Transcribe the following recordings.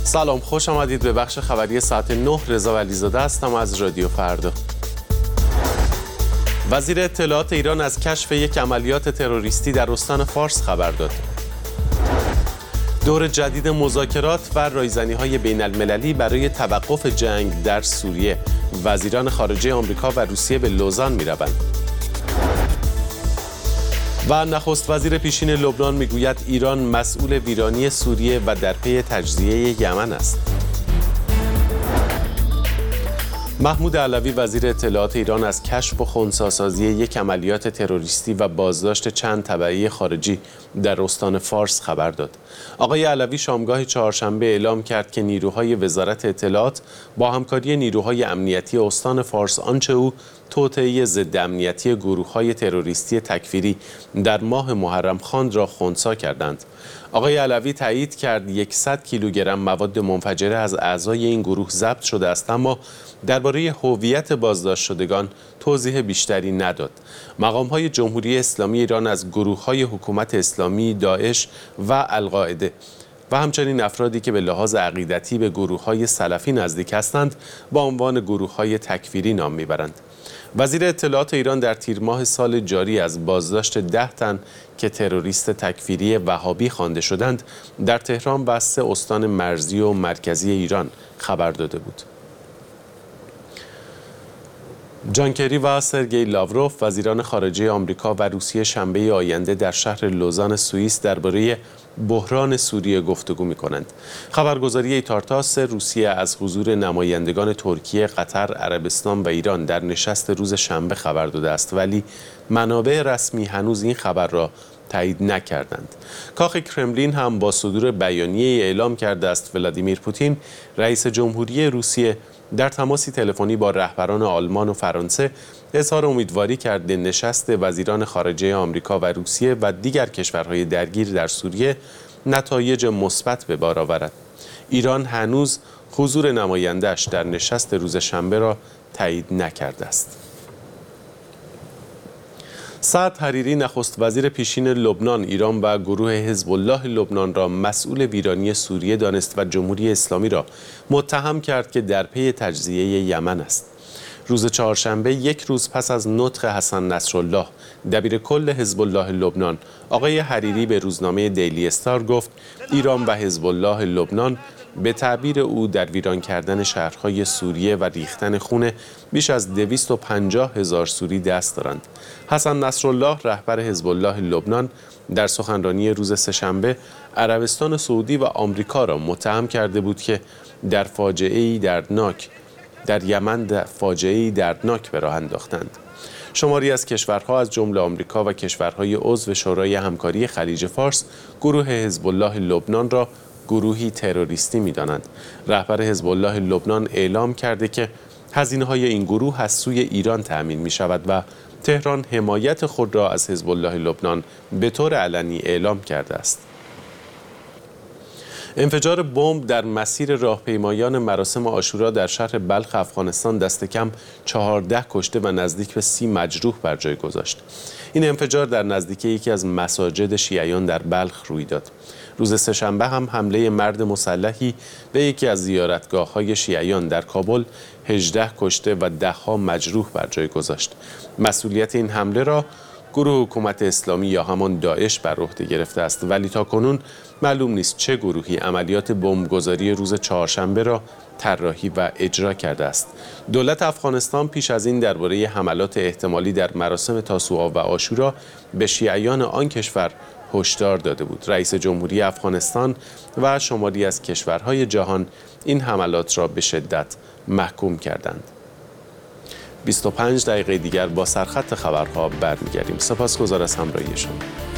سلام، خوش آمدید به بخش خبری ساعت 9. رضا ولیزاده هستم از رادیو فردا. وزیر اطلاعات ایران از کشف یک عملیات تروریستی در استان فارس خبر داد. دور جدید مذاکرات و رایزنی‌های بین‌المللی برای توقف جنگ در سوریه. وزیران خارجه آمریکا و روسیه به لوزان می‌روند. و نخست وزیر پیشین لبنان میگوید ایران مسئول ویرانی سوریه و در پی تجزیه یمن است. محمود علوی وزیر اطلاعات ایران از کشف و خنثی‌سازی یک عملیات تروریستی و بازداشت چند تبعی خارجی در استان فارس خبر داد. آقای علوی شامگاه چهارشنبه اعلام کرد که نیروهای وزارت اطلاعات با همکاری نیروهای امنیتی استان فارس آنچه او توطئه ضد امنیتی گروه‌های تروریستی تکفیری در ماه محرم خواند را خنثی کردند. آقای علوی تایید کرد 100 کیلوگرم مواد منفجره از اعضای این گروه ضبط شده است، اما درباره هویت بازداشت شدگان توضیح بیشتری نداد. مقام‌های جمهوری اسلامی ایران از گروه‌های حکومت اسلامی، داعش و القاعده و همچنین افرادی که به لحاظ عقیدتی به گروه‌های سلفی نزدیک هستند با عنوان گروه‌های تکفیری نام میبرند. وزیر اطلاعات ایران در تیر ماه سال جاری از بازداشت 10 تن که تروریست تکفیری وهابی خوانده شدند در تهران و 3 استان مرزی و مرکزی ایران خبر داده بود. جان کری و سرگئی لاوروف وزیران خارجه آمریکا و روسیه شنبه آینده در شهر لوزان سوئیس درباره بحران سوریه گفتگو می‌کنند. خبرگزاری ایتارتاس روسیه از حضور نمایندگان ترکیه، قطر، عربستان و ایران در نشست روز شنبه خبر داده است، ولی منابع رسمی هنوز این خبر را تایید نکردند. کاخ کرملین هم با صدور بیانیه‌ای اعلام کرده است ولادیمیر پوتین رئیس جمهوری روسیه در تماسی تلفنی با رهبران آلمان و فرانسه اظهار امیدواری کرده نشست وزیران خارجه آمریکا و روسیه و دیگر کشورهای درگیر در سوریه نتایج مثبت به بار آورد. ایران هنوز حضور نماینده‌اش در نشست روز شنبه را تایید نکرده است. سعد حریری نخست وزیر پیشین لبنان، ایران و گروه حزب الله لبنان را مسئول ویرانی سوریه دانست و جمهوری اسلامی را متهم کرد که در پی تجزیه یمن است. روز چهارشنبه، یک روز پس از نطق حسن نصرالله دبیر کل حزب الله لبنان، آقای حریری به روزنامه دیلی استار گفت ایران و حزب الله لبنان به تعبیر او در ویران کردن شهرهای سوریه و ریختن خون بیش از 250,000 سوری دست دارند. حسن نصرالله رهبر حزب الله لبنان در سخنرانی روز سه‌شنبه عربستان سعودی و آمریکا را متهم کرده بود که در یمن فاجعه‌ای دردناک به راه انداختند. شماری از کشورها از جمله آمریکا و کشورهای عضو شورای همکاری خلیج فارس گروه حزب الله لبنان را گروهی تروریستی می‌دانند. رهبر حزب الله لبنان اعلام کرده که هزینه‌های این گروه از سوی ایران تأمین می‌شود و تهران حمایت خود را از حزب الله لبنان به طور علنی اعلام کرده است. انفجار بمب در مسیر راهپیمایان مراسم عاشورا در شهر بلخ افغانستان دست کم 14 کشته و نزدیک به 30 مجروح بر جای گذاشت. این انفجار در نزدیکی یکی از مساجد شیعیان در بلخ روی داد. روز سه‌شنبه هم حمله مرد مسلحی به یکی از زیارتگاه‌های شیعیان در کابل 18 کشته و 10 مجروح بر جای گذاشت. مسئولیت این حمله را گروه حکومت اسلامی یا همان داعش بر عهده گرفته است، ولی تاکنون معلوم نیست چه گروهی عملیات بمبگذاری روز چهارشنبه را طراحی و اجرا کرده است. دولت افغانستان پیش از این درباره حملات احتمالی در مراسم تاسوعا و عاشورا به شیعیان آن کشور هشدار داده بود. رئیس جمهوری افغانستان و شماری از کشورهای جهان این حملات را به شدت محکوم کردند. 25 دقیقه دیگر با سرخط خبرها برمیگردیم. سپاسگزار از همراهی شما.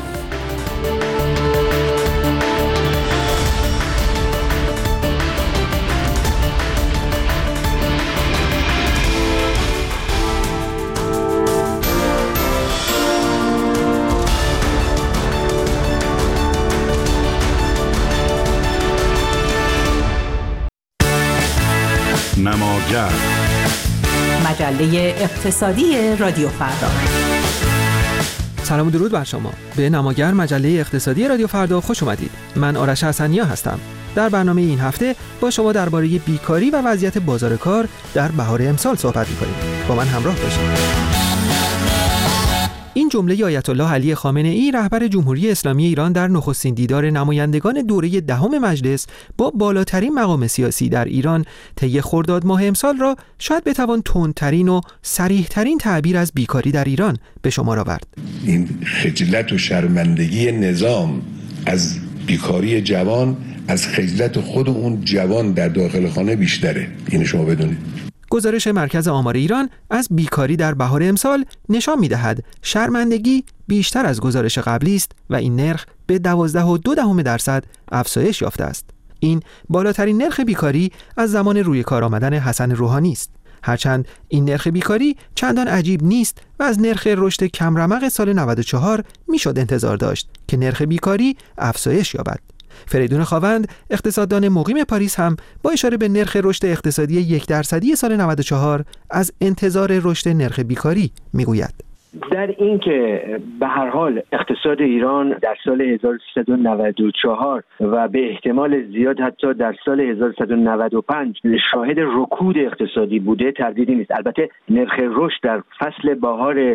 نماگر مجله اقتصادی رادیو فردا. سلام و درود بر شما. به نماگر مجله اقتصادی رادیو فردا خوش اومدید. من آرش حسنیا هستم. در برنامه این هفته با شما درباره بیکاری و وضعیت بازار کار در بهار امسال صحبت می‌کنیم. با من همراه باشید. این جمله آیت الله علی خامنه‌ای رهبر جمهوری اسلامی ایران در نخستین دیدار نمایندگان دوره دهم مجلس با بالاترین مقام سیاسی در ایران طی خرداد ماه امسال را شاید بتوان تندترین و صریح‌ترین تعبیر از بیکاری در ایران به شمار آورد. این خجلت و شرمندگی نظام از بیکاری جوان از خجلت خود اون جوان در داخل خانه بیشتره. اینو شما بدونید. گزارش مرکز آمار ایران از بیکاری در بهار امسال نشان می‌دهد شرمندگی بیشتر از گزارش قبلی است و این نرخ به 12.2% افزایش یافته است. این بالاترین نرخ بیکاری از زمان روی کار آمدن حسن روحانی است. هرچند این نرخ بیکاری چندان عجیب نیست و از نرخ رشد کمرمق سال 94 میشد انتظار داشت که نرخ بیکاری افزایش یابد. فریدون خاوند، اقتصاددان مقیم پاریس، هم با اشاره به نرخ رشد اقتصادی 1% سال 94 از انتظار رشد نرخ بیکاری میگوید. در این که به هر حال اقتصاد ایران در سال 1394 و به احتمال زیاد حتی در سال 1395 شاهد رکود اقتصادی بوده تردیدی نیست. البته نرخ رشد در فصل بهار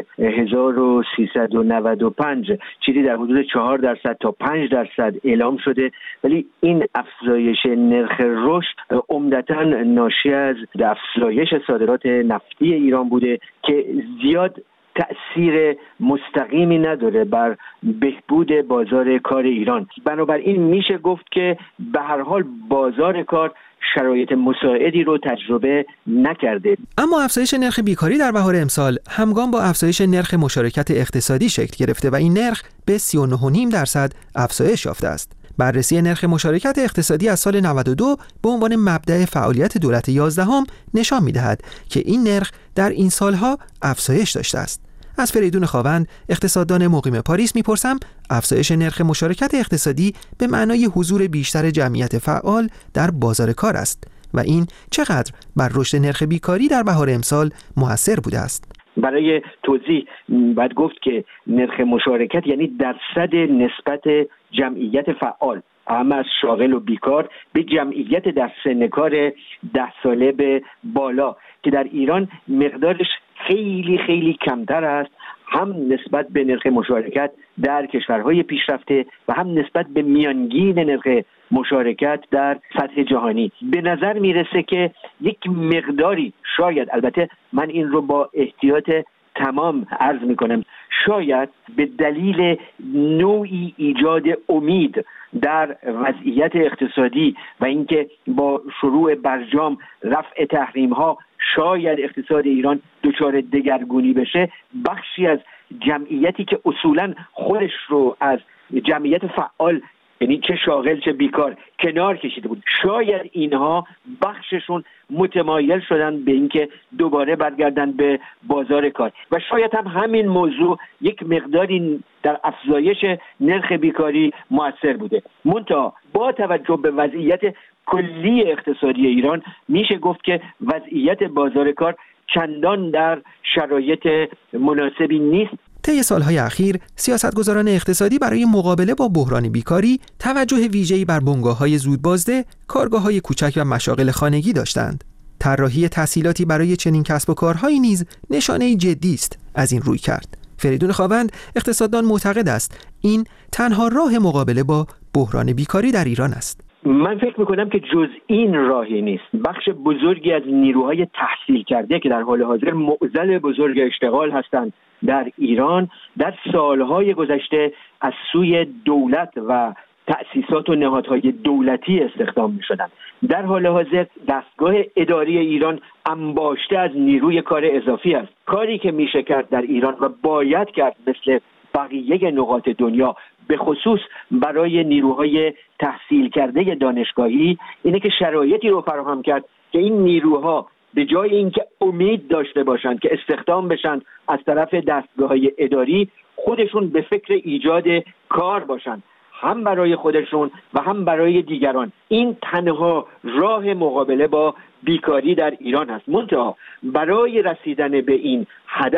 1395 چیزی در حدود 4% تا 5% اعلام شده، ولی این افزایش نرخ رشد عمدتاً ناشی از افزایش صادرات نفتی ایران بوده که زیاد تأثیر مستقیمی نداره بر بهبود بازار کار ایران. بنابراین میشه گفت که به هر حال بازار کار شرایط مساعدی رو تجربه نکرده. اما افزایش نرخ بیکاری در بهار امسال همگام با افزایش نرخ مشارکت اقتصادی شکل گرفته و این نرخ به 39.5% افزایش یافته است. بررسی نرخ مشارکت اقتصادی از سال 92 به عنوان مبدأ فعالیت دولت 11 نشان می‌دهد که این نرخ در این سالها افزایش داشته است. از فریدون خاوند، اقتصاددان مقیم پاریس، میپرسم افزایش نرخ مشارکت اقتصادی به معنای حضور بیشتر جمعیت فعال در بازار کار است و این چقدر بر رشد نرخ بیکاری در بهار امسال مؤثر بوده است. برای توضیح باید گفت که نرخ مشارکت یعنی درصد نسبت جمعیت فعال اما از شاغل و بیکار به جمعیت در سن کار 10 ساله به بالا که در ایران مقدارش خیلی خیلی کمتر است، هم نسبت به نرخ مشارکت در کشورهای پیشرفته و هم نسبت به میانگین نرخ مشارکت در سطح جهانی. به نظر میرسه که یک مقداری شاید، البته من این رو با احتیاط تمام عرض میکنم، شاید به دلیل نوعی ایجاد امید در وضعیت اقتصادی و اینکه با شروع برجام رفع تحریم ها شاید اقتصاد ایران دچار دگرگونی بشه، بخشی از جمعیتی که اصولاً خودش رو از جمعیت فعال، یعنی چه شاغل چه بیکار، کنار کشیده بود، شاید اینها بخششون متمایل شدن به اینکه دوباره برگردن به بازار کار و شاید هم همین موضوع یک مقداری در افزایش نرخ بیکاری مؤثر بوده. منتها با توجه به وضعیت کلی اقتصادی ایران میشه گفت که وضعیت بازار کار چندان در شرایط مناسبی نیست. طی سالهای اخیر سیاستگزاران اقتصادی برای مقابله با بحران بیکاری توجه ویژه‌ای بر بنگاه‌های زودبازده، کارگاه‌های کوچک و مشاغل خانگی داشتند. طراحی تسهیلاتی برای چنین کسب و کارهایی نیز نشانه‌ای جدی است از این روی کرد. فریدون خاوند، اقتصاددان، معتقد است این تنها راه مقابله با بحران بیکاری در ایران است. من فکر میکنم که جز این راهی نیست. بخش بزرگی از نیروهای تحصیل کرده که در حال حاضر معضل بزرگ اشتغال هستند در ایران، در سالهای گذشته از سوی دولت و تأسیسات و نهادهای دولتی استخدام می شدند. در حال حاضر دستگاه اداری ایران انباشته از نیروی کار اضافی است. کاری که میشه کرد در ایران و باید کرد مثل بقیه نقاط دنیا، به خصوص برای نیروهای تحصیل کرده دانشگاهی، اینه که شرایطی رو فراهم کرد که این نیروها به جای اینکه امید داشته باشند که استخدام بشن از طرف دستگاه‌های اداری، خودشون به فکر ایجاد کار باشند، هم برای خودشون و هم برای دیگران. این تنها راه مقابله با بیکاری در ایران هست. منتها برای رسیدن به این هدف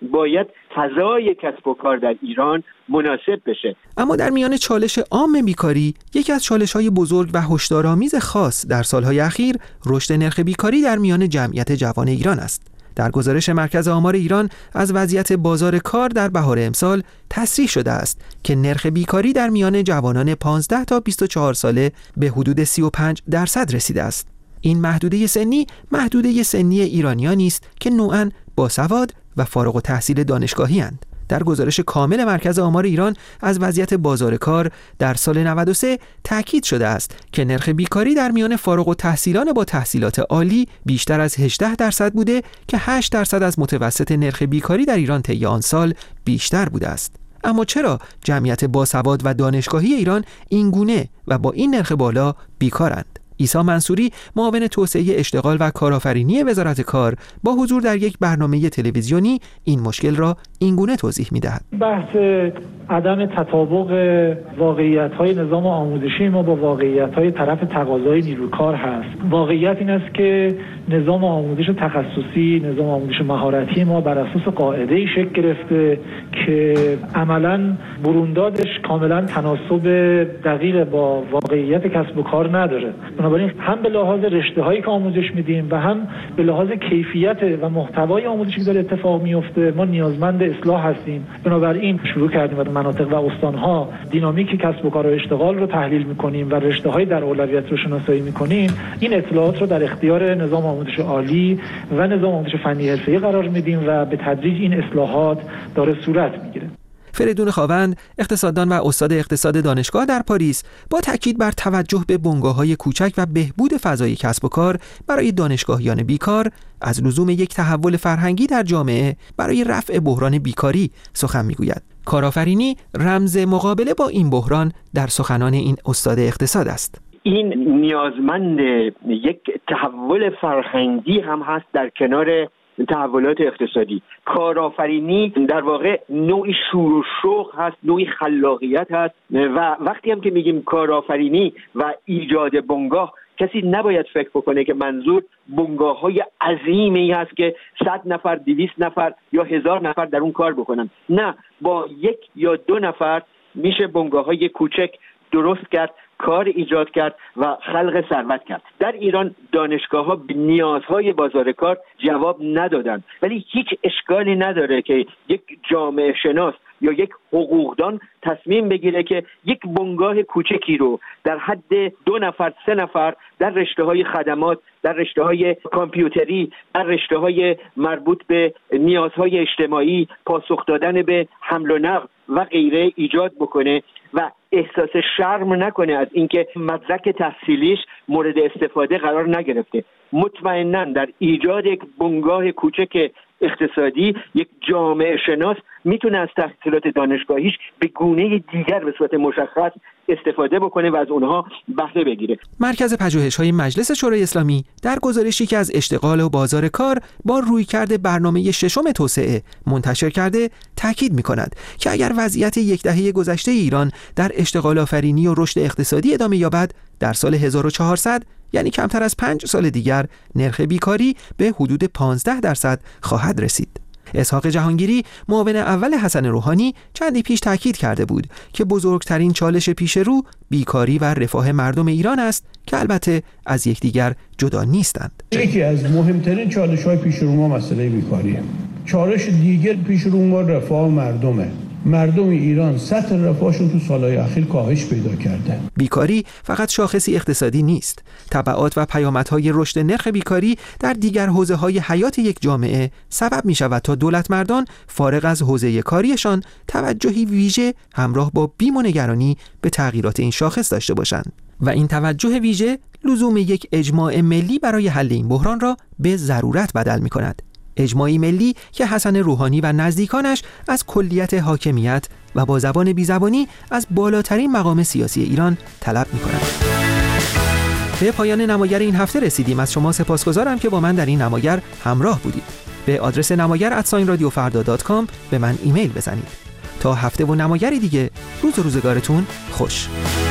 باید فضای کسب و کار در ایران مناسب بشه. اما در میان چالش عام بیکاری، یکی از چالش‌های بزرگ و هشدارآمیز خاص در سالهای اخیر رشد نرخ بیکاری در میان جمعیت جوان ایران است. در گزارش مرکز آمار ایران از وضعیت بازار کار در بهار امسال تصریح شده است که نرخ بیکاری در میان جوانان 15 تا 24 ساله به حدود 35% رسیده است. این محدوده سنی ایرانیانی است که نوعاً باسواد و فارغ التحصیل دانشگاهی اند. در گزارش کامل مرکز آمار ایران از وضعیت بازار کار در سال 93 تاکید شده است که نرخ بیکاری در میان فارغ التحصیلان با تحصیلات عالی بیشتر از 18% بوده که 8% از متوسط نرخ بیکاری در ایران طی آن سال بیشتر بوده است. اما چرا جمعیت باسواد و دانشگاهی ایران این گونه و با این نرخ بالا بیکارند؟ عیسی منصوری، معاون توسعه اشتغال و کارآفرینی وزارت کار، با حضور در یک برنامه تلویزیونی این مشکل را اینگونه توضیح می‌دهد. بحث عدم تطابق واقعیت‌های نظام آموزشی ما با واقعیت‌های طرف تقاضای نیروی کار هست. واقعیت این است که نظام آموزش تخصصی، نظام آموزش مهارتی ما بر اساس قاعده‌ای شکل گرفته که عملاً بروندادش کاملاً تناسب دقیق با واقعیت کسب و کار نداره. بنابراین هم به لحاظ رشته‌هایی که آموزش میدیم و هم به لحاظ کیفیت و محتوای آموزشی که داره اتفاق میفته ما نیازمند اصلاح هستیم. بنابراین شروع کردیم و مناطق و استان‌ها دینامیک کسب و کار و اشتغال رو تحلیل می‌کنیم و رشته‌های در اولویت رو شناسایی می‌کنیم. این اطلاعات رو در اختیار نظام آموزش عالی و نظام آموزش فنی حرفه‌ای قرار میدیم و به تدریج این اصلاحات داره صورت می‌گیره. فریدون خاوند، اقتصاددان و استاد اقتصاد دانشگاه در پاریس، با تاکید بر توجه به بنگاه‌های کوچک و بهبود فضای کسب و کار برای دانشگاهیان بیکار، از لزوم یک تحول فرهنگی در جامعه برای رفع بحران بیکاری سخن می‌گوید. کارآفرینی رمز مقابله با این بحران در سخنان این استاد اقتصاد است. این نیازمند یک تحول فرهنگی هم هست در کنار تحولات اقتصادی. کارآفرینی در واقع نوعی شور و شوق هست، نوعی خلاقیت هست و وقتی هم که میگیم کارآفرینی و ایجاد بنگاه، کسی نباید فکر بکنه که منظور بنگاه‌های عظیمی هست که 100 نفر، 200 نفر یا 1000 نفر در اون کار بکنن. نه، با 1 یا 2 نفر میشه بنگاه‌های کوچک درست کرد، کار ایجاد کرد و خلق ثروت کرد. در ایران دانشگاه‌ها به نیازهای بازار کار جواب ندادن، ولی هیچ اشکالی نداره که یک جامعه شناس یا یک حقوقدان تصمیم بگیره که یک بنگاه کوچکی رو در حد 2 نفر 3 نفر در رشته‌های خدمات، در رشته‌های کامپیوتری، در رشته‌های مربوط به نیازهای اجتماعی، پاسخ دادن به حمل و نقل و غیره ایجاد بکنه و احساس شرم نکنه از اینکه مدرک تحصیلیش مورد استفاده قرار نگرفته. مطمئناً در ایجاد یک بنگاه کوچک اقتصادی یک جامعه شناس میتونه از تحصیلات دانشگاهیش به گونه دیگر به صورت مشخص استفاده بکنه و از اونها بهره بگیره. مرکز پژوهش‌های مجلس شورای اسلامی در گزارشی که از اشتغال و بازار کار با رویکرد برنامه ششم توسعه منتشر کرده تاکید می‌کند که اگر وضعیت یک دهه گذشته ایران در اشتغال آفرینی و رشد اقتصادی ادامه یابد، در سال 1400 یعنی کمتر از 5 سال دیگر نرخ بیکاری به حدود 15% خواهد رسید. اسحاق جهانگیری، معاون اول حسن روحانی، چندی پیش تاکید کرده بود که بزرگترین چالش پیش رو بیکاری و رفاه مردم ایران است که البته از یکدیگر جدا نیستند. یکی از مهمترین چالش‌های پیش رو ما مسئله بیکاریه. چالش دیگر پیش رو ما رفاه مردمه. مردم ایران سطح رفاهشون تو سالهای اخیر کاهش پیدا کرده. بیکاری فقط شاخصی اقتصادی نیست. تبعات و پیامدهای رشد نرخ بیکاری در دیگر حوزه‌های حیات یک جامعه سبب می‌شود تا دولتمردان فارغ از حوزه کاریشان توجهی ویژه همراه با بیم و نگرانی به تغییرات این شاخص داشته باشند. و این توجه ویژه لزوم یک اجماع ملی برای حل این بحران را به ضرورت بدل می‌کند. اجماعی ملی که حسن روحانی و نزدیکانش از کلیت حاکمیت و با زبان بیزبانی از بالاترین مقام سیاسی ایران طلب می‌کنند. به پایان نماگر این هفته رسیدیم. از شما سپاسگزارم که با من در این نماگر همراه بودید. به آدرس namagar@radiofarda.com به من ایمیل بزنید. تا هفته و نماگری دیگه، روز و روزگارتون خوش.